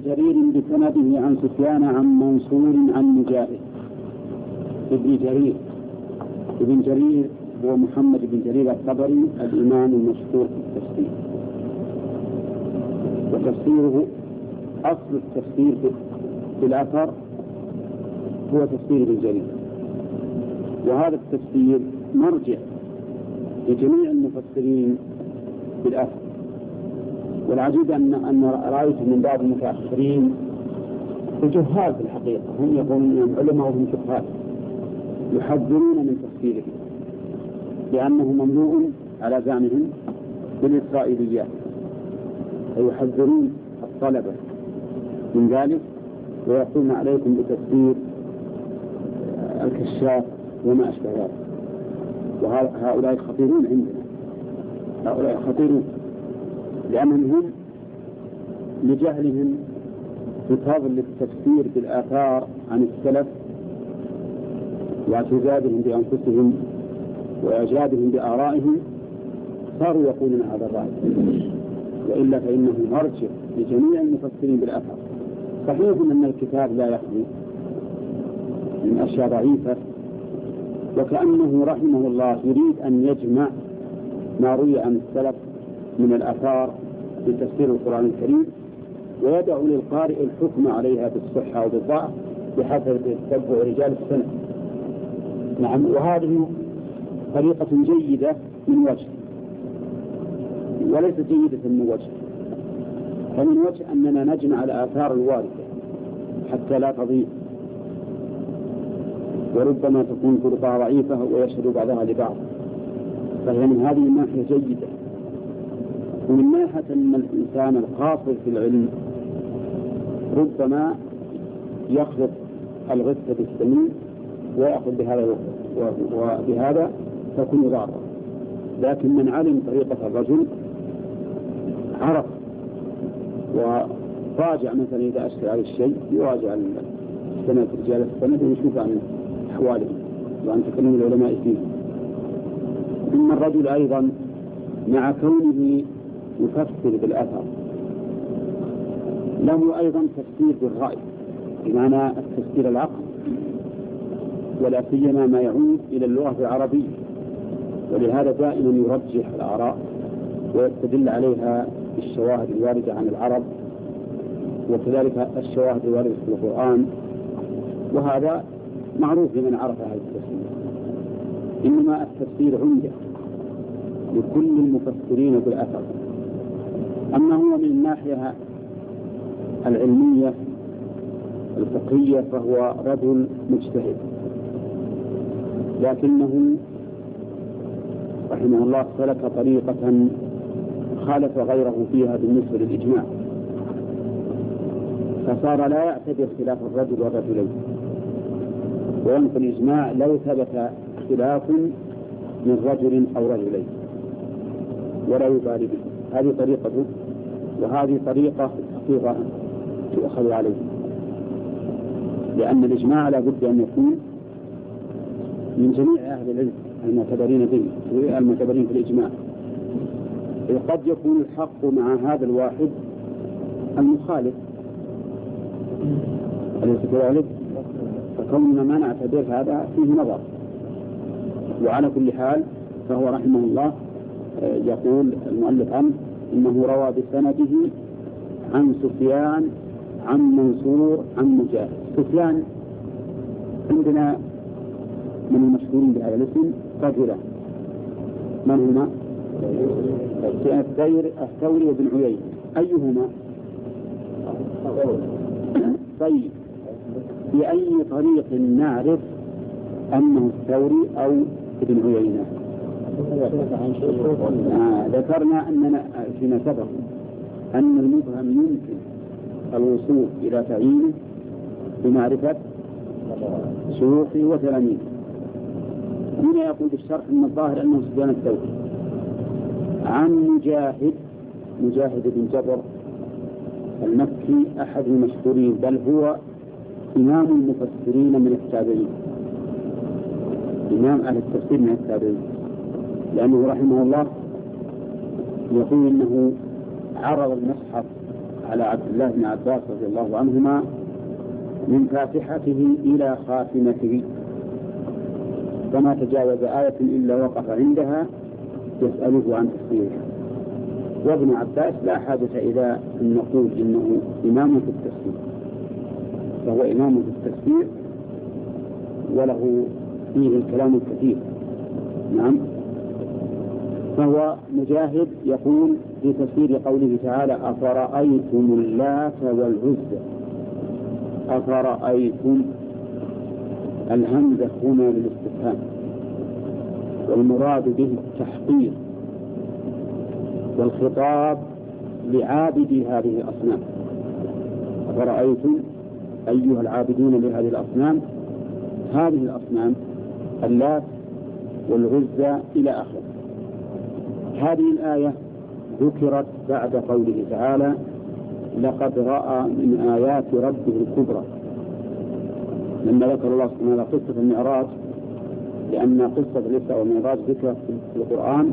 جرير بسنده عن سفيان عن منصور عن مجاهد. ابن جرير هو محمد بن جرير الطبري الإمام المشهور في التفسير، وتفسيره أصل التفسير في الأثر هو تفسير ابن جرير، وهذا التفسير مرجع لجميع المفسرين بالأثر. والعجيب أن رأيت من بعض المتأخرين الجهال في الحقيقة، هم يقولون أنهم علماء وهم جهال، يحذرون من تفسيره لأنه ممنوع على زعمهم بالإسرائيليات، فيحذرون الطلبة من ذلك ويقولون عليكم بتفسير الكشاف وما أشبه ذلك. وهؤلاء خطيرون عندنا، هؤلاء خطيرون لأنهم هم لجهلهم بفضل التفسير بالآثار عن السلف واعتزازهم بأنفسهم وإعجابهم بآرائهم صاروا يقولون هذا الرأي، وإلا فإنه مرجع لجميع المفسرين بالآثار. صحيح أن الكتاب لا يخلو من أشياء ضعيفة، وكأنه رحمه الله يريد أن يجمع ما روي عن السلف من الآثار في تفسير القرآن الكريم، ويدع للقارئ الحكم عليها بالصحة أو بالضعف بحسب تتبع رجال السنة. نعم، وهذه طريقة جيدة من وجه، وليست جيدة من وجه. فمن وجه أننا نجمع الآثار الواردة حتى لا تضيع، وربما تكون طرقها ضعيفة ويشهد بعضها لبعض، فهي من هذه الناحية جيدة. ومن ناحية أن الإنسان القاصر في العلم ربما يخلط الغثة بالسمين ويأخذ بهذا وبهذا تكون ضارة. لكن من علم طريقة الرجل عرف وراجع، مثلا إذا أشكل على الشيء يراجع السند رجال السند ويشوف عن أحواله وعن تكلم العلماء فيه. ثم الرجل أيضا مع كونه يفسر بالأثر له أيضا تفسير بالرأي، بمعنى التفسير العقل، ولا سيما ما يعود إلى اللغة العربية، ولهذا دائما يرجح الآراء ويستدل عليها بالشواهد الواردة عن العرب، وكذلك الشواهد الواردة في القرآن، وهذا معروف لمن عرف هذا التفسير. إنما التفسير عمدة لكل المفسرين بالأثر. أما هو من الناحية العلمية الفقهية فهو رجل مجتهد، لكنه رحمه الله سلك طريقة خالف غيره فيها بالنسبة للإجماع، فصار لا يعتبر خلاف الرجل والرجلين، وينقل الإجماع لو ثبت خلاف من رجل أو رجلين ولا يبالي به. هذه طريقته، وهذه طريقة حقيقة تؤخذ عليه، لأن الإجماع لا بد أن يكون من جميع أهل العلم المعتبرين به، المعتبرين في الإجماع. قد يكون الحق مع هذا الواحد المخالف، أليس كذلك؟ فكوننا ما نعتبر هذا فيه نظر. وعلى كل حال فهو رحمه الله يقول المؤلف عنه إنه روى بسنده عن سفيان عن منصور عن مجاهد. سفيان عندنا من المشهورين بهذا الاسم رجلان، من هما؟ الثوري وابن عيينة. أيهما؟ طيب، بأي طريق نعرف أنه الثوري أو ابن عيينة؟ ذكرنا أننا فيما سبق أن المبهم يمكن الوصول إلى تعيينه بمعرفة شيوخه وتلاميذه. هنا يقول بالشرح أن الظاهر أنه سفيان الثوري عن مجاهد بن جبر المكي أحد المشهورين، بل هو إمام المفسرين من التابعين، إمام أهل التفسير من التابعين، لأنه رحمه الله يقول إنه عرض المصحف على عبد الله بن عباس رضي الله عنهما من فاتحته إلى خاتمته، فما تجاوز آية إلا وقف عندها يسأله عن تفسيرها. وابن عباس لا حاجة إلى أن نقول إنه إمام في التفسير، فهو إمام في التفسير وله فيه الكلام الكثير. نعم. فهو مجاهد يقول في تفسير قوله تعالى أفرأيتم اللات والعزى، أفرأيتم، الهمزة هنا للاستفهام، والمراد به التحقير، والخطاب لعابدي هذه الأصنام. أفرأيتم أيها العابدون لهذه الأصنام، هذه الأصنام اللات والعزى إلى آخره. هذه الآية ذكرت بعد قوله تعالى لقد رأى من آيات ربه الكبرى، لما ذكر الله سبحانه وتعالى قصة المعراج، لأن قصة الإسراء والمعراج ذكرت في القرآن.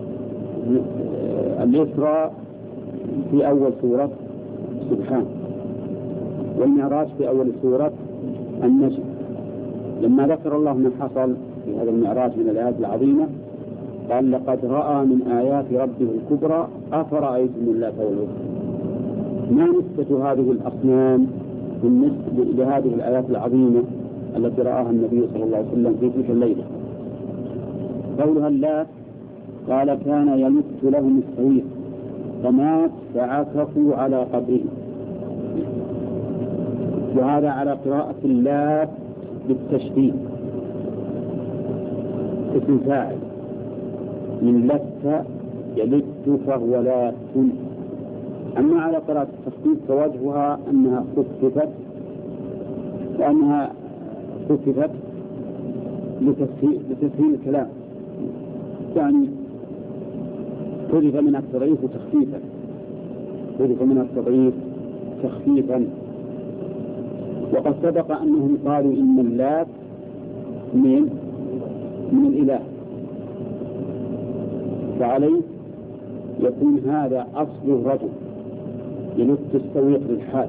الإسراء في أول سورة سبحان، والمعراج في أول سورة النجم. لما ذكر الله ما حصل في هذا المعراج من الآيات العظيمة قال لقد رأى من آيات ربه الكبرى أفرأيتم اللات والعزى. ما نسبة هذه الأصنام بالنسبة لهذه الآيات العظيمة التي رآها النبي صلى الله عليه وسلم في تلك الليلة؟ قولها اللات قال كان يمت لهم السويق فمات فعكفوا على قبره، وهذا على قراءة اللات بالتشديد، اسم فاعل من لت يلت فهو لات. أما على قراءة التخفيف فوجهها أنها خففت، وأنها خففت لتسهيل الكلام، يعني حذف منها التضعيف تخفيفا، حذف منها التضعيف تخفيفا. وقد سبق أنهم قالوا إن اللات من الإله، فعليه يكون هذا أصل الرجل يلت السويق للحاج،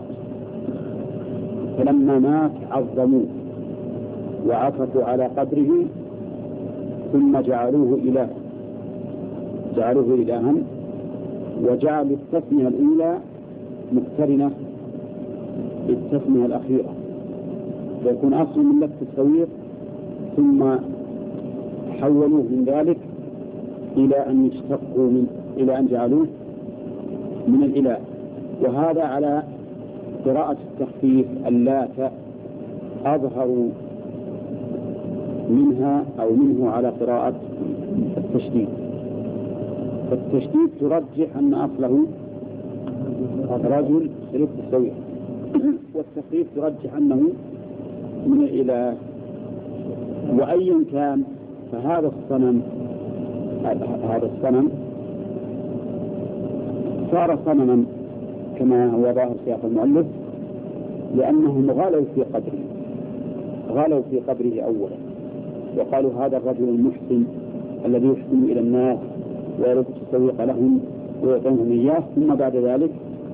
فلما مات عظموه وعكفوا على قبره ثم جعلوه إلها، جعلوه إلها، وجعلوا التسمية الأولى مقترنة بالتسمية الأخيرة، ويكون أصل من لت السويق ثم حولوه من ذلك إلى أن يشتقوا إلى أن جعلوه من الإله. وهذا على قراءة التخفيف اللات أظهر منها أو منه على قراءة التشديد. فالتشديد ترجح أن أصله رجل يلت السويق، والتخفيف ترجح أنه من الإله. وأيا كان فهذا الصنم صار صنما كما هو ظاهر سياق المؤلف، لأنهم غلوا في قبره أولا، وقالوا هذا الرجل المحسن الذي يحسن إلى الناس ويرد السويق لهم ويعطيهم إياه، ثم بعد ذلك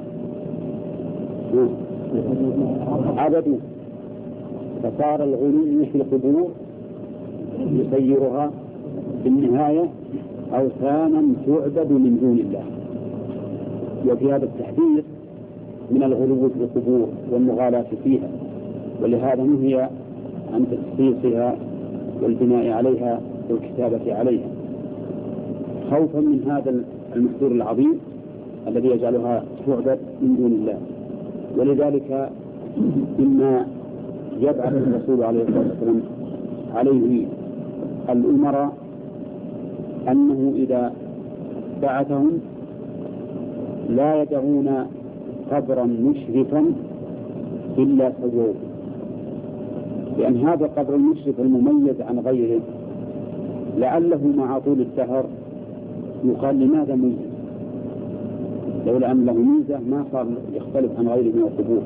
عبدوا، فصار الغلو في القبور يسيرها في النهاية أوثانا تعبد من دون الله. وفي هذا التحذير من الغلو في القبور والمغالاة فيها، ولهذا نهي عن تخصيصها والبناء عليها والكتابة عليها، خوفا من هذا المحذور العظيم الذي يجعلها تعبد من دون الله. ولذلك إما يبعث الرسول عليه الصلاة والسلام عليه الأمراء أنه إذا بعثهم لا يدعون قبرا مشرفا إلا سووه، لأن هذا القبر المشرف المميز عن غيره لعله مع طول الدهر يقال لماذا ميز، لولا أن له ميزة ما صار يختلف عن غيره من القبور.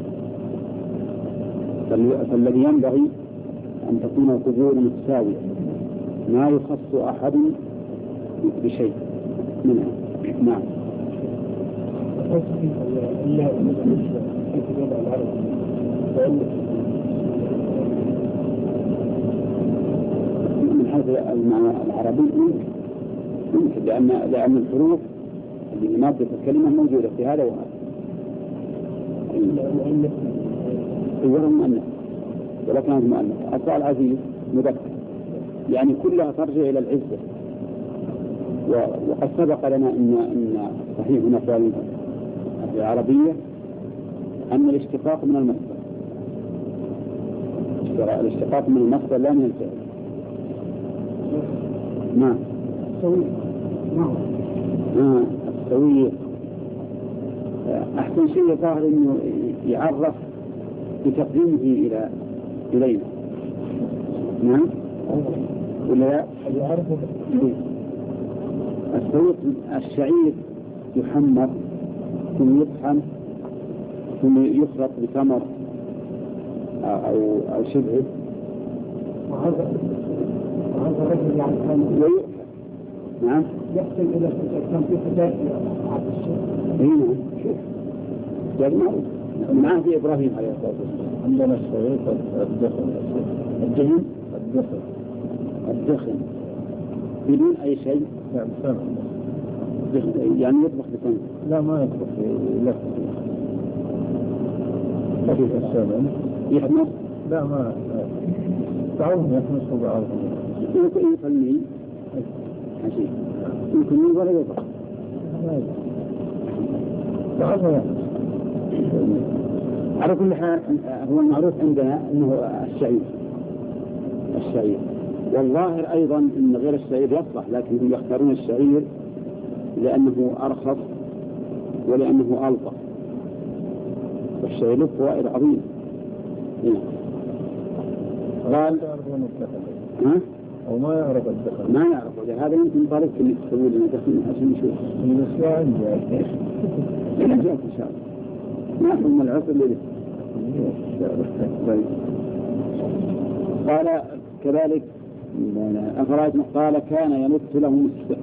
فالذي ينبغي أن تكون القبور متساوية، ما يخص أحد بشيء منها. نعم. من حيث المعنى العربي ممكن لأن الحروف اللي مادة الكلمة موجودة في هذا وهذا. غير مؤنث ولا كانت مؤنث. أصل العزيز مذكر يعني كلها ترجع إلى العزة. وقد سبق لنا أن صحيح هنا في العربية أن الاشتقاق من المصدر. الاشتقاق من المصدر لا من الفعل. نعم. السوية أحسن شيء ظاهر أنه يعرف بتقديمه إلينا. نعم ولا يعرفه السويق. الشعير يحمر ثم يطحن ثم يخلط بتمر أو شبهه وهذا رجل يعني كان نعم يحسن إلى كان في حداث على الشيء. هنا شوف جمعوا من عهد إبراهيم عليه الصلاة والسلام. عندنا السويق الدخن بدون أي شيء. نعم سمع. يعني يطبخ بسمع. لا ما يطبخ لا كيف السمع يحمص. لا ما تعرف يحمص بعضهم يمكن يخليه عشان يمكن ولا يطبخ. تعرف يحمص. على كل حال هو المعروف عندنا أنه الشعير والظاهر أيضا أن غير الشعير يصلح لكن هم يختارون الشعير لأنه أرخص ولأنه ألطف والشعير له فوائد عظيمة. قال أو ما يعرف الدخل ما يعرف هذا يمكن طالب اللي تسوي لنا دخل عشان نشوف من الساعة عندي إلى جاءت إن شاء الله ما هم العصر اللي قال كذلك قال كان ينط لهم